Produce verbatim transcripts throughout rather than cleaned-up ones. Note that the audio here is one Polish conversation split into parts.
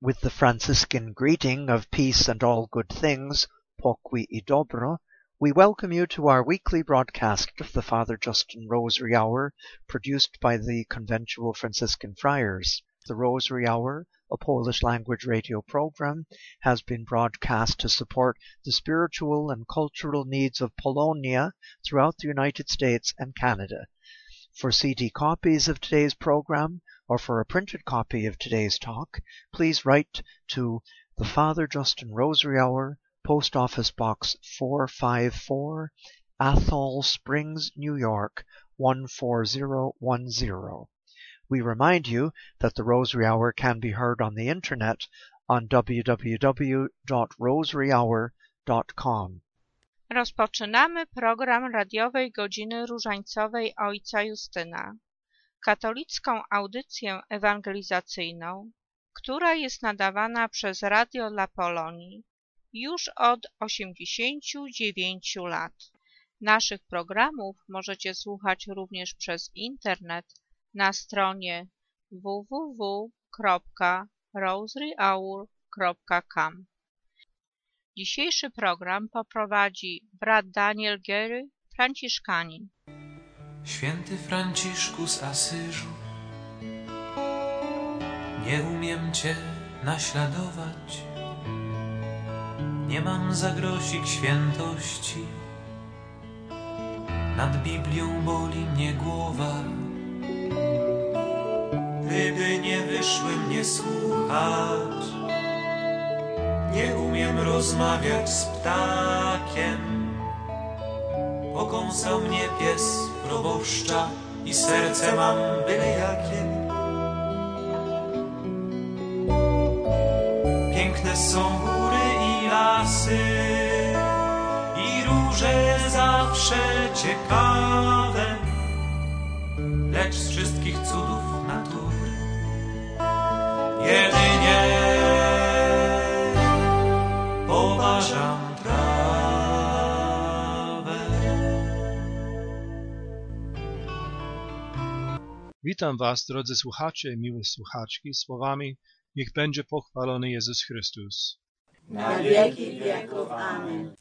With the Franciscan greeting of peace and all good things, pokój i dobro, we welcome you to our weekly broadcast of the Father Justin Rosary Hour, produced by the Conventual Franciscan Friars. The Rosary Hour, a Polish language radio program, has been broadcast to support the spiritual and cultural needs of Polonia throughout the United States and Canada. For C D copies of today's program, or for a printed copy of today's talk, please write to the Father Justin Rosary Hour, Post Office Box four five four, Athol Springs, New York, one four zero one zero. We remind you that the Rosary Hour can be heard on the internet on w w w dot rosary hour dot com. Rozpoczynamy program radiowej Godziny Różańcowej Ojca Justyna, katolicką audycję ewangelizacyjną, która jest nadawana przez Radio dla Polonii już od osiemdziesięciu dziewięciu lat. Naszych programów możecie słuchać również przez internet na stronie w w w kropka rosary hour kropka com. Dzisiejszy program poprowadzi brat Daniel Gery, franciszkanin. Święty Franciszku z Asyżu, nie umiem Cię naśladować, nie mam za grosik świętości, nad Biblią boli mnie głowa. Gdyby nie wyszły mnie słuchać, nie umiem rozmawiać z ptakiem. Pokąsał mnie pies proboszcza i serce mam byle jakie. Piękne są góry i lasy i róże zawsze ciekawe, lecz z wszystkich cudów natury jedynie poważam trawę. Witam Was, drodzy słuchacze i miłe słuchaczki, słowami: niech będzie pochwalony Jezus Chrystus. Na wieki wieków. Amen.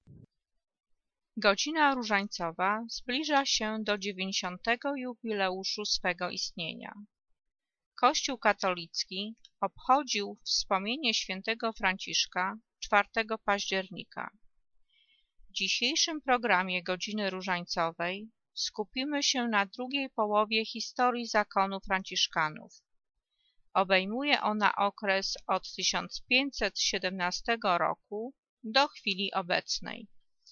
Godzina Różańcowa zbliża się do dziewięćdziesiątego jubileuszu swego istnienia. Kościół katolicki obchodził wspomnienie świętego Franciszka czwartego października. W dzisiejszym programie Godziny Różańcowej skupimy się na drugiej połowie historii zakonu franciszkanów. Obejmuje ona okres od tysiąc pięćset siedemnastego roku do chwili obecnej.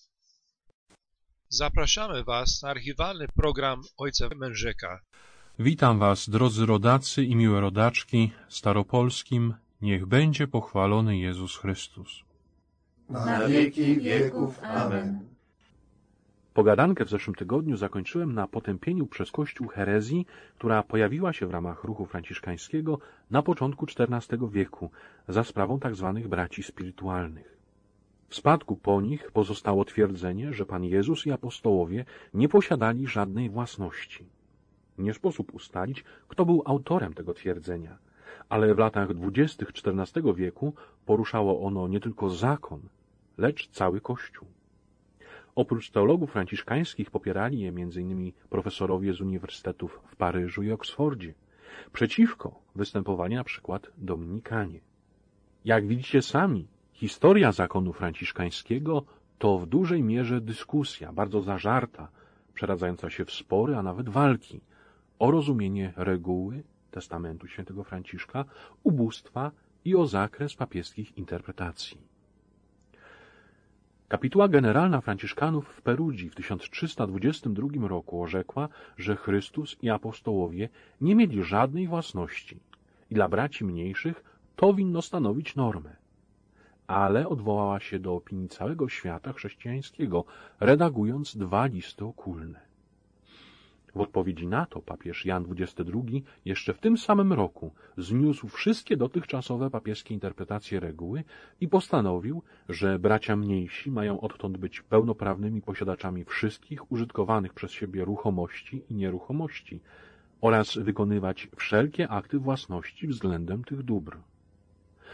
Zapraszamy Was na archiwalny program Ojca Mężyka. Witam Was, drodzy rodacy i miłe rodaczki, staropolskim: niech będzie pochwalony Jezus Chrystus. Na wieki wieków. Amen. Pogadankę w zeszłym tygodniu zakończyłem na potępieniu przez Kościół herezji, która pojawiła się w ramach ruchu franciszkańskiego na początku czternastego wieku za sprawą tzw. braci spirytualnych. W spadku po nich pozostało twierdzenie, że Pan Jezus i apostołowie nie posiadali żadnej własności. Nie sposób ustalić, kto był autorem tego twierdzenia, ale w latach dwudziestych czternastego wieku poruszało ono nie tylko zakon, lecz cały Kościół. Oprócz teologów franciszkańskich popierali je między innymi profesorowie z uniwersytetów w Paryżu i Oksfordzie. Przeciwko występowali na przykład dominikanie. Jak widzicie sami, historia zakonu franciszkańskiego to w dużej mierze dyskusja, bardzo zażarta, przeradzająca się w spory, a nawet walki o rozumienie reguły testamentu świętego Franciszka, ubóstwa i o zakres papieskich interpretacji. Kapituła generalna franciszkanów w Perudzi w tysiąc trzysta dwudziestym drugim roku orzekła, że Chrystus i apostołowie nie mieli żadnej własności i dla braci mniejszych to winno stanowić normę. Ale odwołała się do opinii całego świata chrześcijańskiego, redagując dwa listy okulne. W odpowiedzi na to papież Jan dwudziesty drugi jeszcze w tym samym roku zniósł wszystkie dotychczasowe papieskie interpretacje reguły i postanowił, że bracia mniejsi mają odtąd być pełnoprawnymi posiadaczami wszystkich użytkowanych przez siebie ruchomości i nieruchomości oraz wykonywać wszelkie akty własności względem tych dóbr.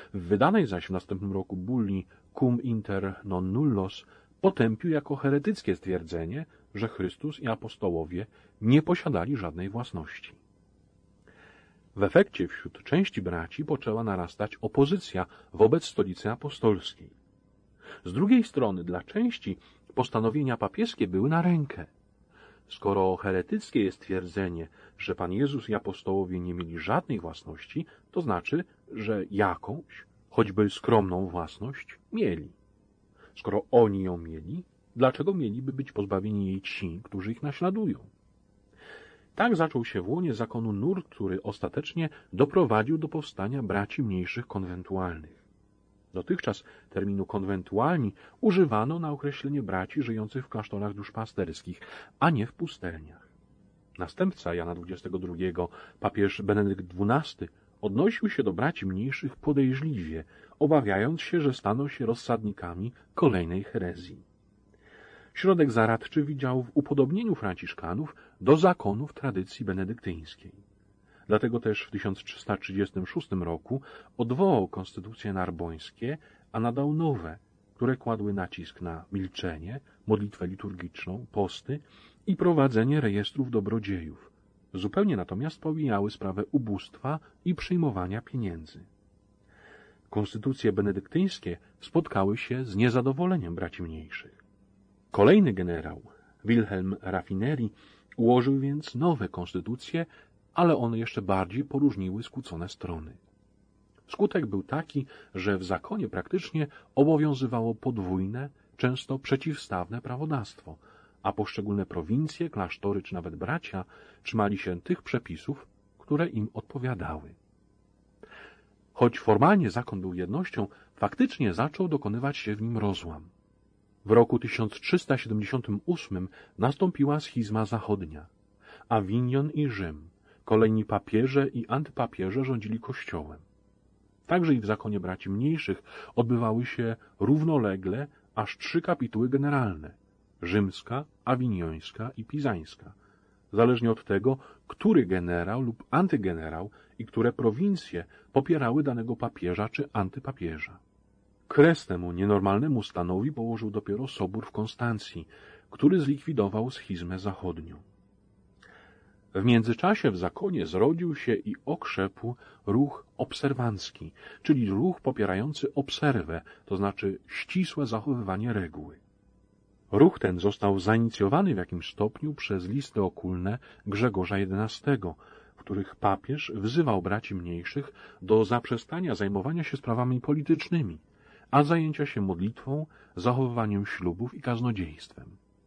W wydanej zaś w następnym roku bulli Cum inter non nullos potępił jako heretyckie stwierdzenie, że Chrystus i apostołowie nie posiadali żadnej własności. W efekcie wśród części braci poczęła narastać opozycja wobec stolicy apostolskiej. Z drugiej strony dla części postanowienia papieskie były na rękę. Skoro heretyckie jest twierdzenie, że Pan Jezus i apostołowie nie mieli żadnej własności, to znaczy, że jakąś, choćby skromną własność mieli. Skoro oni ją mieli, dlaczego mieliby być pozbawieni jej ci, którzy ich naśladują? Tak zaczął się w łonie zakonu nurt, który ostatecznie doprowadził do powstania braci mniejszych konwentualnych. Dotychczas terminu konwentualni używano na określenie braci żyjących w klasztorach duszpasterskich, a nie w pustelniach. Następca Jana dwudziestego drugiego, papież Benedykt dwunasty, odnosił się do braci mniejszych podejrzliwie, obawiając się, że staną się rozsadnikami kolejnej herezji. Środek zaradczy widział w upodobnieniu franciszkanów do zakonów tradycji benedyktyńskiej. Dlatego też w tysiąc trzysta trzydziestym szóstym roku odwołał konstytucje narbońskie, a nadał nowe, które kładły nacisk na milczenie, modlitwę liturgiczną, posty i prowadzenie rejestrów dobrodziejów. Zupełnie natomiast pomijały sprawę ubóstwa i przyjmowania pieniędzy. Konstytucje benedyktyńskie spotkały się z niezadowoleniem braci mniejszych. Kolejny generał, Wilhelm Raffineri, ułożył więc nowe konstytucje, ale one jeszcze bardziej poróżniły skłócone strony. Skutek był taki, że w zakonie praktycznie obowiązywało podwójne, często przeciwstawne prawodawstwo, a poszczególne prowincje, klasztory czy nawet bracia trzymali się tych przepisów, które im odpowiadały. Choć formalnie zakon był jednością, faktycznie zaczął dokonywać się w nim rozłam. W roku tysiąc trzysta siedemdziesiątym ósmym nastąpiła schizma zachodnia. Awinion i Rzym, kolejni papieże i antypapieże rządzili Kościołem. Także i w zakonie braci mniejszych odbywały się równolegle aż trzy kapituły generalne – rzymska, awiniońska i pizańska, zależnie od tego, który generał lub antygenerał i które prowincje popierały danego papieża czy antypapieża. Kres temu nienormalnemu stanowi położył dopiero Sobór w Konstancji, który zlikwidował schizmę zachodnią. W międzyczasie w zakonie zrodził się i okrzepł ruch obserwancki, czyli ruch popierający obserwę, to znaczy ścisłe zachowywanie reguły. Ruch ten został zainicjowany w jakimś stopniu przez listy okulne Grzegorza jedenastego, w których papież wzywał braci mniejszych do zaprzestania zajmowania się sprawami politycznymi, a zajęcia się modlitwą, zachowywaniem ślubów i kaznodziejstwem.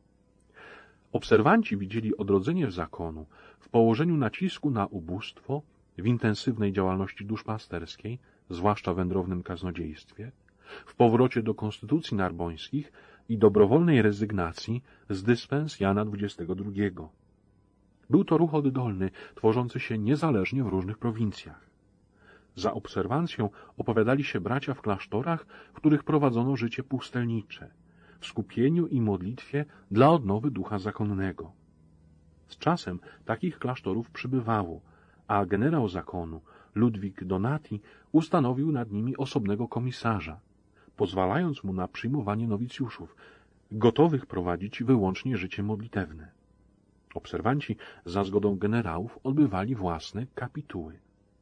Obserwanci widzieli odrodzenie zakonu w położeniu nacisku na ubóstwo, w intensywnej działalności duszpasterskiej, zwłaszcza wędrownym kaznodziejstwie, w powrocie do konstytucji narbońskich i dobrowolnej rezygnacji z dyspens Jana dwudziestego drugiego. Był to ruch oddolny, tworzący się niezależnie w różnych prowincjach. Za obserwancją opowiadali się bracia w klasztorach, w których prowadzono życie pustelnicze, w skupieniu i modlitwie dla odnowy ducha zakonnego. Z czasem takich klasztorów przybywało, a generał zakonu, Ludwik Donati, ustanowił nad nimi osobnego komisarza, pozwalając mu na przyjmowanie nowicjuszów, gotowych prowadzić wyłącznie życie modlitewne. Obserwanci za zgodą generałów odbywali własne kapituły.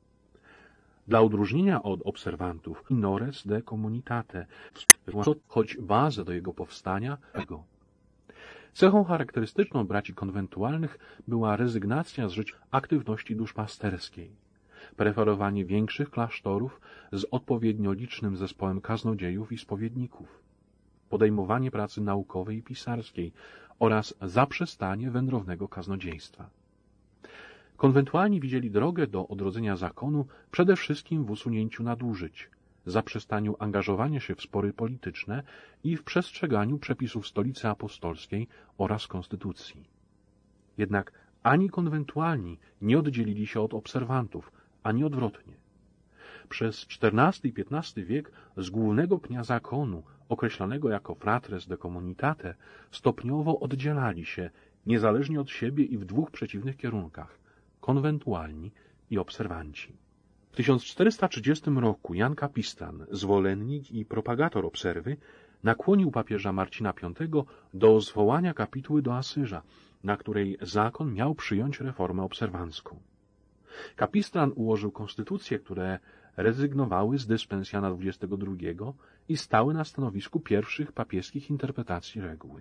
Dla odróżnienia od obserwantów minores de communitate, choć bazę do jego powstania tego. Cechą charakterystyczną braci konwentualnych była rezygnacja z życia aktywności duszpasterskiej, preferowanie większych klasztorów z odpowiednio licznym zespołem kaznodziejów i spowiedników, podejmowanie pracy naukowej i pisarskiej oraz zaprzestanie wędrownego kaznodziejstwa. Konwentualni widzieli drogę do odrodzenia zakonu przede wszystkim w usunięciu nadużyć, zaprzestaniu angażowania się w spory polityczne i w przestrzeganiu przepisów Stolicy Apostolskiej oraz Konstytucji. Jednak ani konwentualni nie oddzielili się od obserwantów, ani odwrotnie. Przez czternasty i piętnasty wiek z głównego pnia zakonu, określanego jako fratres de communitate, stopniowo oddzielali się, niezależnie od siebie i w dwóch przeciwnych kierunkach – konwentualni i obserwanci. W tysiąc czterysta trzydziestym roku Jan Kapistan, zwolennik i propagator obserwy, nakłonił papieża Marcina Piątego do zwołania kapituły do Asyża, na której zakon miał przyjąć reformę obserwancką. Kapistan ułożył konstytucje, które rezygnowały z dyspens Jana dwudziestego drugiego i stały na stanowisku pierwszych papieskich interpretacji reguły.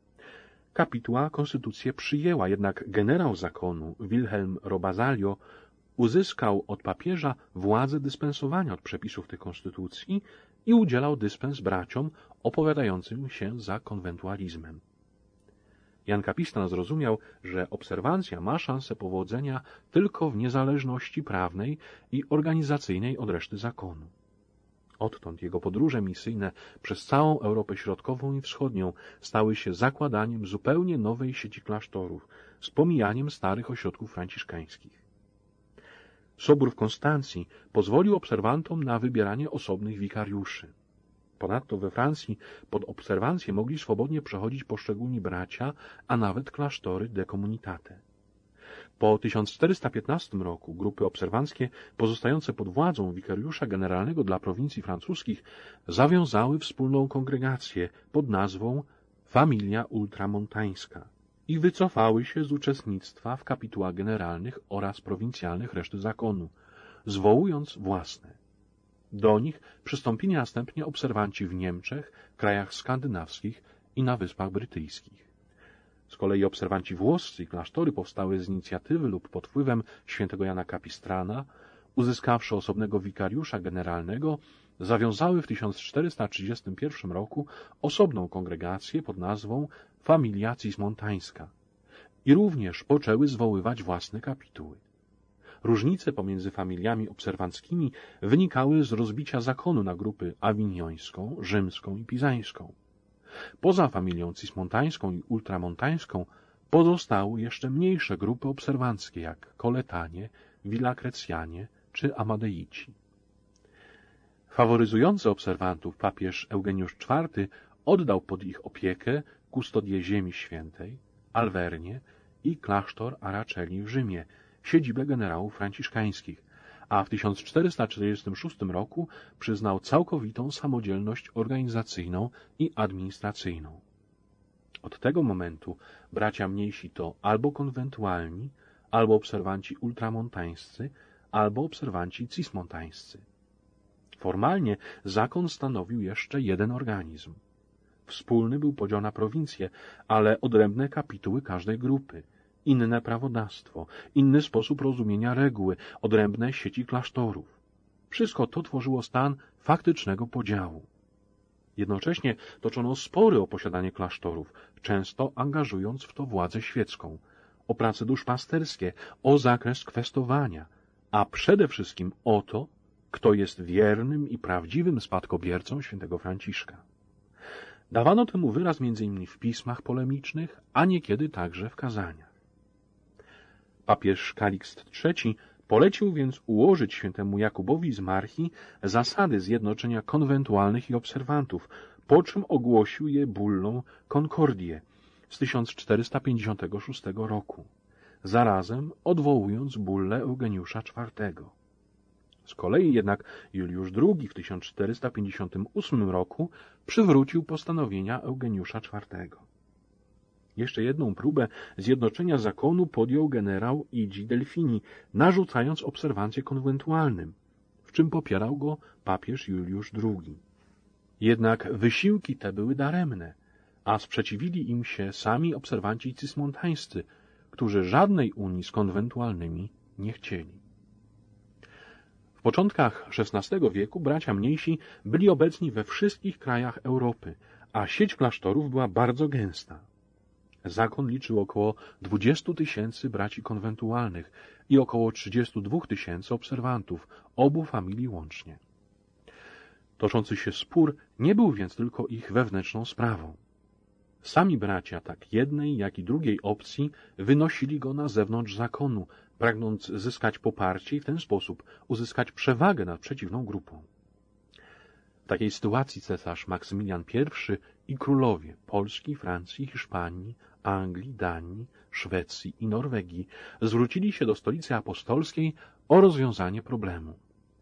Kapituła konstytucję przyjęła, jednak generał zakonu Wilhelm Robasalio uzyskał od papieża władzę dyspensowania od przepisów tej konstytucji i udzielał dyspens braciom opowiadającym się za konwentualizmem. Jan Kapistan zrozumiał, że obserwancja ma szansę powodzenia tylko w niezależności prawnej i organizacyjnej od reszty zakonu. Odtąd jego podróże misyjne przez całą Europę Środkową i Wschodnią stały się zakładaniem zupełnie nowej sieci klasztorów, z pomijaniem starych ośrodków franciszkańskich. Sobór w Konstancji pozwolił obserwantom na wybieranie osobnych wikariuszy. Ponadto we Francji pod obserwancję mogli swobodnie przechodzić poszczególni bracia, a nawet klasztory de communitate. Po tysiąc czterysta piętnastym roku grupy obserwanckie pozostające pod władzą wikariusza generalnego dla prowincji francuskich zawiązały wspólną kongregację pod nazwą Familia Ultramontańska i wycofały się z uczestnictwa w kapitułach generalnych oraz prowincjalnych reszty zakonu, zwołując własne. Do nich przystąpili następnie obserwanci w Niemczech, krajach skandynawskich i na Wyspach Brytyjskich. Z kolei obserwanci włoscy i klasztory powstały z inicjatywy lub pod wpływem świętego Jana Kapistrana, uzyskawszy osobnego wikariusza generalnego, zawiązały w tysiąc czterysta trzydziestym pierwszym roku osobną kongregację pod nazwą Familia Cismontańska i również poczęły zwoływać własne kapituły. Różnice pomiędzy familiami obserwanckimi wynikały z rozbicia zakonu na grupy awiniońską, rzymską i pizańską. Poza familią cismontańską i ultramontańską pozostały jeszcze mniejsze grupy obserwanckie, jak koletanie, willakrecjanie czy amadeici. Faworyzujący obserwantów papież Eugeniusz czwarty oddał pod ich opiekę kustodię Ziemi Świętej, Alwernię i klasztor Aracelli w Rzymie, siedzibę generałów franciszkańskich, a w tysiąc czterysta czterdziestym szóstym roku przyznał całkowitą samodzielność organizacyjną i administracyjną. Od tego momentu bracia mniejsi to albo konwentualni, albo obserwanci ultramontańscy, albo obserwanci cismontańscy. Formalnie zakon stanowił jeszcze jeden organizm. Wspólny był podział na prowincje, ale odrębne kapituły każdej grupy, inne prawodawstwo, inny sposób rozumienia reguły, odrębne sieci klasztorów. Wszystko to tworzyło stan faktycznego podziału. Jednocześnie toczono spory o posiadanie klasztorów, często angażując w to władzę świecką, o prace duszpasterskie, o zakres kwestowania, a przede wszystkim o to, kto jest wiernym i prawdziwym spadkobiercą świętego Franciszka. Dawano temu wyraz między innymi w pismach polemicznych, a niekiedy także w kazaniach. Papież Kalikst trzeci polecił więc ułożyć świętemu Jakubowi z Marchi zasady zjednoczenia konwentualnych i obserwantów, po czym ogłosił je bullą Concordię z tysiąc czterysta pięćdziesiątego szóstego roku, zarazem odwołując bullę Eugeniusza czwartego. Z kolei jednak Juliusz drugi w tysiąc czterysta pięćdziesiątym ósmym roku przywrócił postanowienia Eugeniusza czwartego. Jeszcze jedną próbę zjednoczenia zakonu podjął generał Igi Delfini, narzucając obserwancję konwentualnym, w czym popierał go papież Juliusz drugi. Jednak wysiłki te były daremne, a sprzeciwili im się sami obserwanci cismontańscy, którzy żadnej unii z konwentualnymi nie chcieli. W początkach szesnastego wieku bracia mniejsi byli obecni we wszystkich krajach Europy, a sieć klasztorów była bardzo gęsta. Zakon liczył około dwudziestu tysięcy braci konwentualnych i około trzydziestu dwóch tysięcy obserwantów, obu familii łącznie. Toczący się spór nie był więc tylko ich wewnętrzną sprawą. Sami bracia tak jednej, jak i drugiej opcji wynosili go na zewnątrz zakonu, pragnąc zyskać poparcie i w ten sposób uzyskać przewagę nad przeciwną grupą. W takiej sytuacji cesarz Maksymilian pierwszy i królowie Polski, Francji, Hiszpanii, Anglii, Danii, Szwecji i Norwegii zwrócili się do stolicy apostolskiej o rozwiązanie problemu.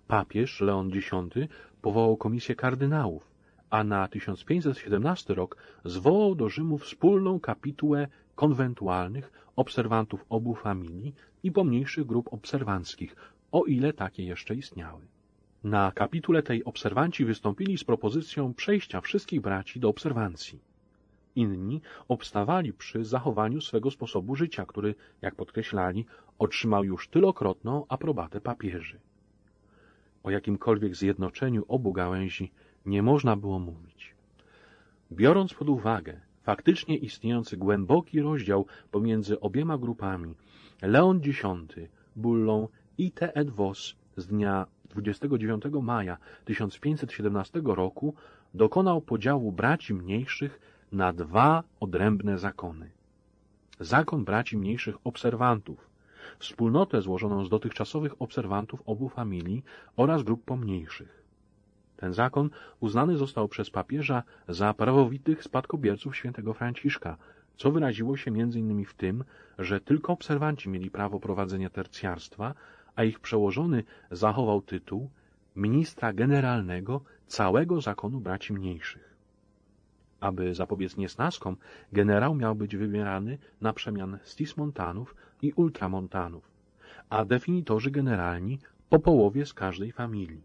Papież Leon Dziesiąty powołał komisję kardynałów, a na tysiąc pięćset siedemnasty rok zwołał do Rzymu wspólną kapitułę konwentualnych obserwantów obu familii i pomniejszych grup obserwanckich, o ile takie jeszcze istniały. Na kapitule tej obserwanci wystąpili z propozycją przejścia wszystkich braci do obserwancji. Inni obstawali przy zachowaniu swego sposobu życia, który, jak podkreślali, otrzymał już tylokrotną aprobatę papieży. O jakimkolwiek zjednoczeniu obu gałęzi nie można było mówić. Biorąc pod uwagę faktycznie istniejący głęboki rozdział pomiędzy obiema grupami, Leon Dziesiąty bullą Ite et Vos z dnia dwudziestego dziewiątego maja tysiąc pięćset siedemnastego roku dokonał podziału braci mniejszych na dwa odrębne zakony. Zakon braci mniejszych obserwantów, wspólnotę złożoną z dotychczasowych obserwantów obu familii oraz grup pomniejszych. Ten zakon uznany został przez papieża za prawowitych spadkobierców świętego Franciszka, co wyraziło się między innymi w tym, że tylko obserwanci mieli prawo prowadzenia tercjarstwa, a ich przełożony zachował tytuł ministra generalnego całego zakonu braci mniejszych. Aby zapobiec niesnaskom, generał miał być wybierany na przemian stismontanów i ultramontanów, a definitorzy generalni po połowie z każdej familii.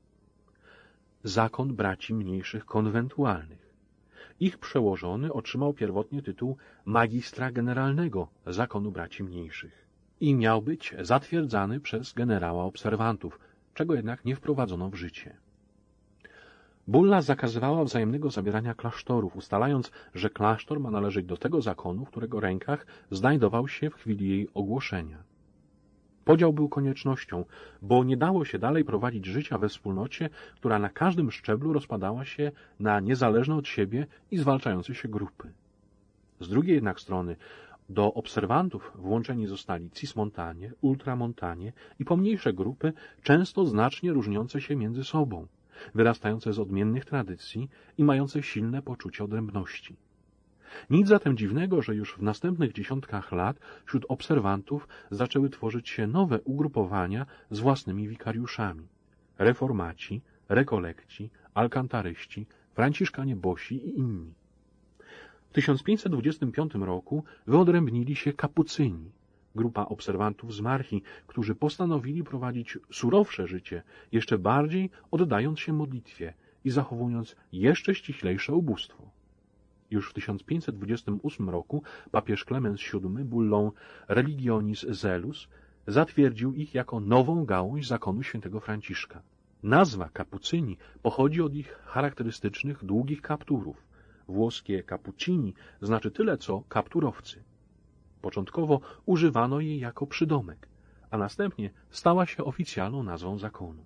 Zakon braci mniejszych konwentualnych. Ich przełożony otrzymał pierwotnie tytuł magistra generalnego zakonu braci mniejszych i miał być zatwierdzany przez generała obserwantów, czego jednak nie wprowadzono w życie. Bulla zakazywała wzajemnego zabierania klasztorów, ustalając, że klasztor ma należeć do tego zakonu, w którego rękach znajdował się w chwili jej ogłoszenia. Podział był koniecznością, bo nie dało się dalej prowadzić życia we wspólnocie, która na każdym szczeblu rozpadała się na niezależne od siebie i zwalczające się grupy. Z drugiej jednak strony do obserwantów włączeni zostali cismontanie, ultramontanie i pomniejsze grupy, często znacznie różniące się między sobą, wyrastające z odmiennych tradycji i mające silne poczucie odrębności. Nic zatem dziwnego, że już w następnych dziesiątkach lat wśród obserwantów zaczęły tworzyć się nowe ugrupowania z własnymi wikariuszami. Reformaci, rekolekci, alkantaryści, franciszkanie bosi i inni. W tysiąc pięćset dwudziestym piątym roku wyodrębnili się kapucyni, grupa obserwantów z Marchi, którzy postanowili prowadzić surowsze życie, jeszcze bardziej oddając się modlitwie i zachowując jeszcze ściślejsze ubóstwo. Już w tysiąc pięćset dwudziestym ósmym roku papież Klemens siódmy bullą Religionis Zelus zatwierdził ich jako nową gałąź zakonu świętego Franciszka. Nazwa kapucyni pochodzi od ich charakterystycznych długich kapturów. Włoskie cappuccini znaczy tyle co kapturowcy. Początkowo używano jej jako przydomek, a następnie stała się oficjalną nazwą zakonu.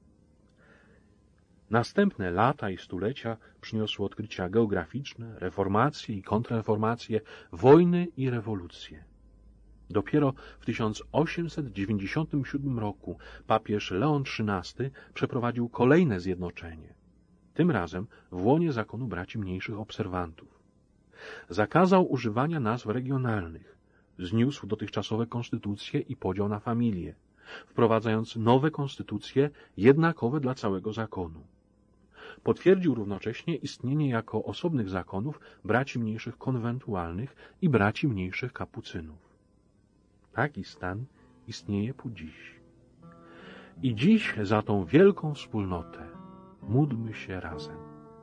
Następne lata i stulecia przyniosły odkrycia geograficzne, reformacje i kontrreformacje, wojny i rewolucje. Dopiero w tysiąc osiemset dziewięćdziesiątym siódmym roku papież Leon trzynasty przeprowadził kolejne zjednoczenie, tym razem w łonie zakonu braci mniejszych obserwantów. Zakazał używania nazw regionalnych, zniósł dotychczasowe konstytucje i podział na familie, wprowadzając nowe konstytucje jednakowe dla całego zakonu. Potwierdził równocześnie istnienie jako osobnych zakonów braci mniejszych konwentualnych i braci mniejszych kapucynów. Taki stan istnieje po dziś. I dziś za tą wielką wspólnotę módlmy się razem.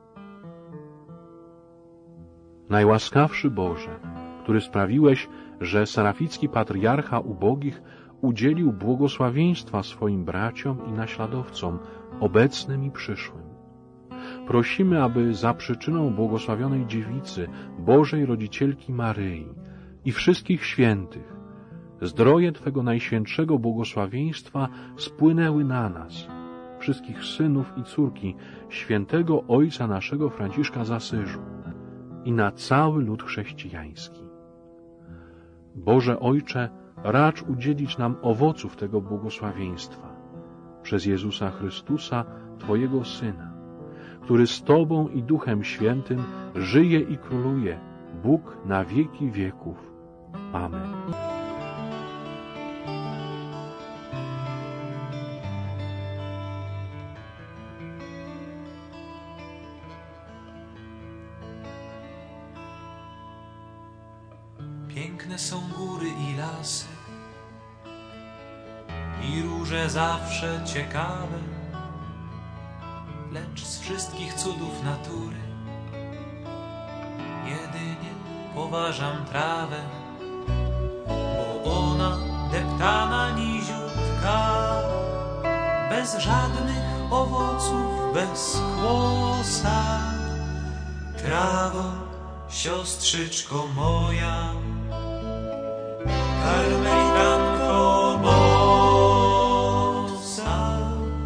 Najłaskawszy Boże, który sprawiłeś, że seraficki patriarcha ubogich udzielił błogosławieństwa swoim braciom i naśladowcom, obecnym i przyszłym. Prosimy, aby za przyczyną błogosławionej dziewicy, Bożej Rodzicielki Maryi i wszystkich świętych, zdroje Twego najświętszego błogosławieństwa spłynęły na nas, wszystkich synów i córki świętego Ojca naszego Franciszka z Asyżu i na cały lud chrześcijański. Boże Ojcze, racz udzielić nam owoców tego błogosławieństwa przez Jezusa Chrystusa, Twojego Syna, który z Tobą i Duchem Świętym żyje i króluje, Bóg na wieki wieków. Amen. Piękne są góry i lasy, i róże zawsze ciekawe, lecz z wszystkich cudów natury jedynie poważam trawę, bo ona deptana niziutka, bez żadnych owoców, bez kłosa. Trawo, siostrzyczko moja, karmelitanko bosa.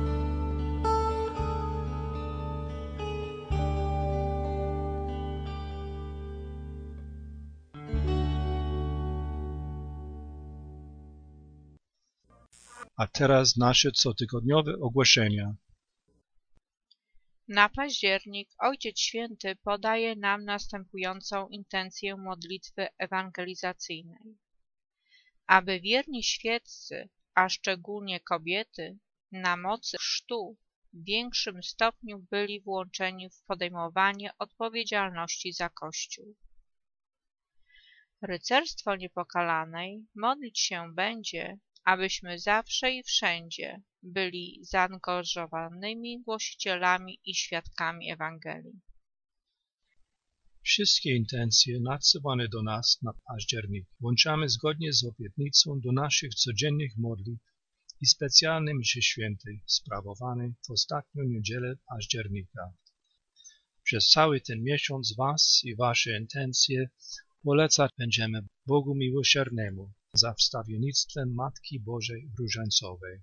A teraz nasze cotygodniowe ogłoszenia. Na październik Ojciec Święty podaje nam następującą intencję modlitwy ewangelizacyjnej. Aby wierni świeccy, a szczególnie kobiety, na mocy chrztu w większym stopniu byli włączeni w podejmowanie odpowiedzialności za Kościół. Rycerstwo Niepokalanej modlić się będzie, abyśmy zawsze i wszędzie byli zaangażowanymi głosicielami i świadkami Ewangelii. Wszystkie intencje nadsyłane do nas na październik włączamy zgodnie z obietnicą do naszych codziennych modlitw i specjalnej mszy świętej sprawowanej w ostatnią niedzielę października. Przez cały ten miesiąc Was i Wasze intencje polecać będziemy Bogu Miłosiernemu za wstawiennictwem Matki Bożej Różańcowej.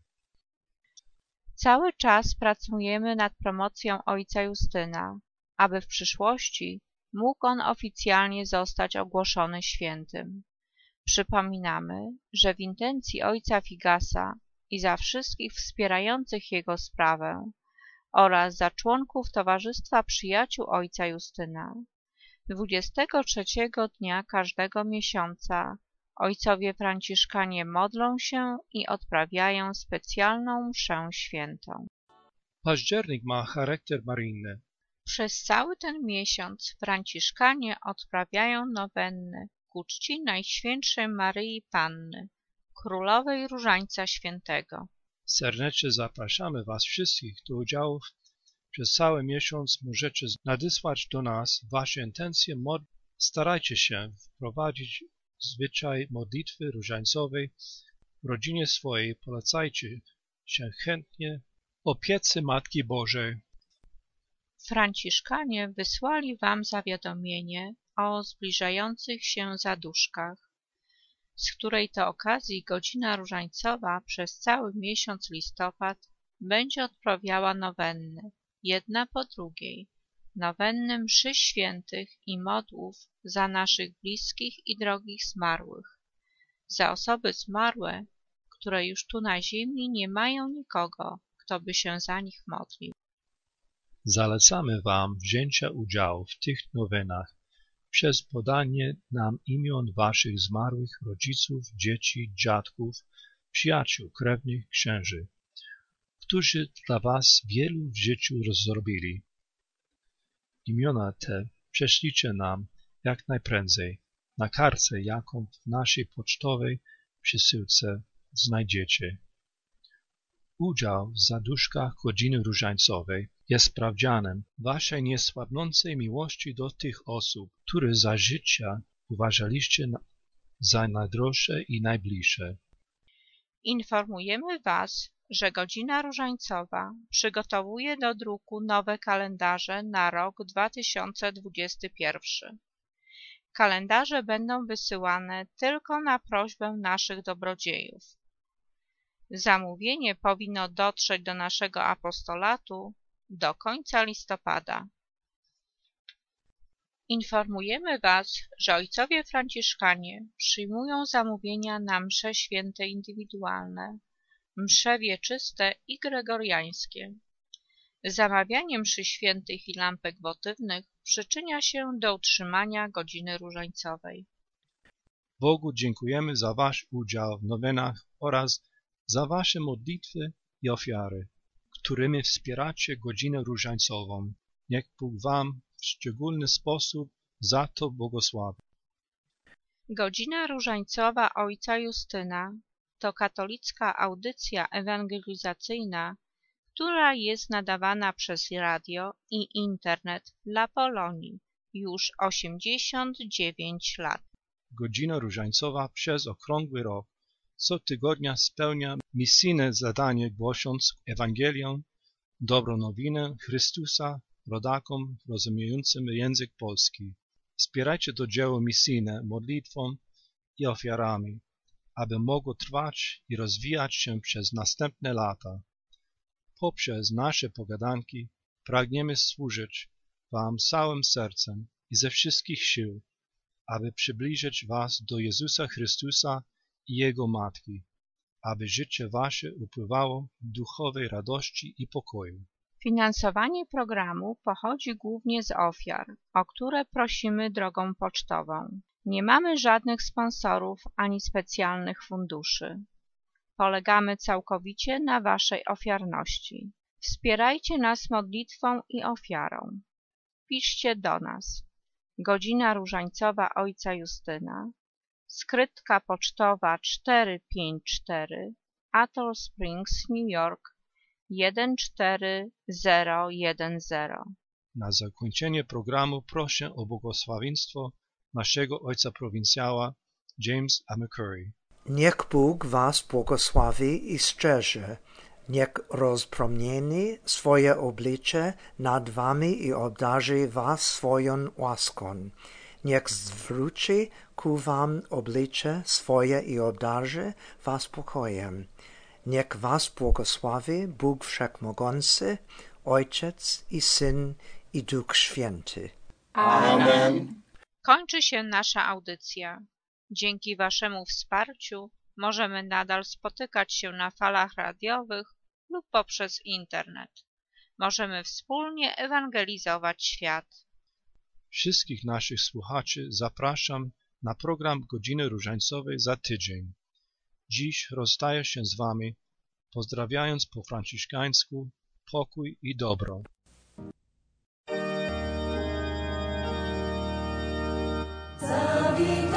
Cały czas pracujemy nad promocją ojca Justyna, aby w przyszłości mógł on oficjalnie zostać ogłoszony świętym. Przypominamy, że w intencji ojca Figasa i za wszystkich wspierających jego sprawę oraz za członków Towarzystwa Przyjaciół ojca Justyna dwudziestego trzeciego dnia każdego miesiąca ojcowie franciszkanie modlą się i odprawiają specjalną mszę świętą. Październik ma charakter maryjny. Przez cały ten miesiąc franciszkanie odprawiają nowenny ku czci Najświętszej Maryi Panny, Królowej Różańca Świętego. Serdecznie zapraszamy Was wszystkich do udziału. Przez cały miesiąc możecie nadesłać do nas Wasze intencje modl. Starajcie się wprowadzić zwyczaj modlitwy różańcowej w rodzinie swojej. Polecajcie się chętnie opiece Matki Bożej. Franciszkanie wysłali Wam zawiadomienie o zbliżających się zaduszkach, z której to okazji godzina różańcowa przez cały miesiąc listopad będzie odprawiała nowenny, jedna po drugiej, nowenny mszy świętych i modłów za naszych bliskich i drogich zmarłych, za osoby zmarłe, które już tu na ziemi nie mają nikogo, kto by się za nich modlił. Zalecamy Wam wzięcia udziału w tych nowenach przez podanie nam imion Waszych zmarłych rodziców, dzieci, dziadków, przyjaciół, krewnych, księży, którzy dla Was wielu w życiu zrobili. Imiona te prześlijcie nam jak najprędzej na kartce, jaką w naszej pocztowej przesyłce znajdziecie. Udział w zaduszkach godziny różańcowej jest sprawdzianem Waszej niesłabnącej miłości do tych osób, które za życia uważaliście za najdroższe i najbliższe. Informujemy Was, że godzina różańcowa przygotowuje do druku nowe kalendarze na rok dwa tysiące dwudziesty pierwszy. Kalendarze będą wysyłane tylko na prośbę naszych dobrodziejów. Zamówienie powinno dotrzeć do naszego apostolatu do końca listopada. Informujemy Was, że ojcowie franciszkanie przyjmują zamówienia na msze święte indywidualne, msze wieczyste i gregoriańskie. Zamawianie mszy świętych i lampek wotywnych przyczynia się do utrzymania godziny różańcowej. Bogu dziękujemy za Wasz udział w nowenach oraz za Wasze modlitwy i ofiary, którymi wspieracie godzinę różańcową. Niech Bóg Wam w szczególny sposób za to błogosławi. Godzina różańcowa ojca Justyna to katolicka audycja ewangelizacyjna, która jest nadawana przez radio i internet dla Polonii już osiemdziesiąt dziewięć lat. Godzina różańcowa przez okrągły rok co tygodnia spełnia misyjne zadanie, głosząc Ewangelię, dobrą nowinę Chrystusa rodakom rozumiejącym język polski. Wspierajcie to dzieło misyjne modlitwą i ofiarami, aby mogło trwać i rozwijać się przez następne lata. Poprzez nasze pogadanki pragniemy służyć Wam całym sercem i ze wszystkich sił, aby przybliżyć Was do Jezusa Chrystusa i Jego Matki, aby życie Wasze upływało w duchowej radości i pokoju. Finansowanie programu pochodzi głównie z ofiar, o które prosimy drogą pocztową. Nie mamy żadnych sponsorów ani specjalnych funduszy. Polegamy całkowicie na Waszej ofiarności. Wspierajcie nas modlitwą i ofiarą. Piszcie do nas. Godzina różańcowa ojca Justyna, skrytka pocztowa czterysta pięćdziesiąt cztery, Atoll Springs, New York jeden cztery zero jeden zero. Na zakończenie programu proszę o błogosławieństwo naszego ojca prowincjała James A. McCurry. Niech Bóg was błogosławi i strzeże. Niech rozpromieni swoje oblicze nad wami i obdarzy was swoją łaską. Niech zwróci ku wam oblicze swoje i obdarzy was pokojem. Niech was błogosławi Bóg Wszechmogący, Ojciec i Syn i Duch Święty. Amen. Kończy się nasza audycja. Dzięki Waszemu wsparciu możemy nadal spotykać się na falach radiowych lub poprzez internet. Możemy wspólnie ewangelizować świat. Wszystkich naszych słuchaczy zapraszam na program Godziny Różańcowej za tydzień. Dziś rozstaję się z Wami, pozdrawiając po franciszkańsku pokój i dobro. Za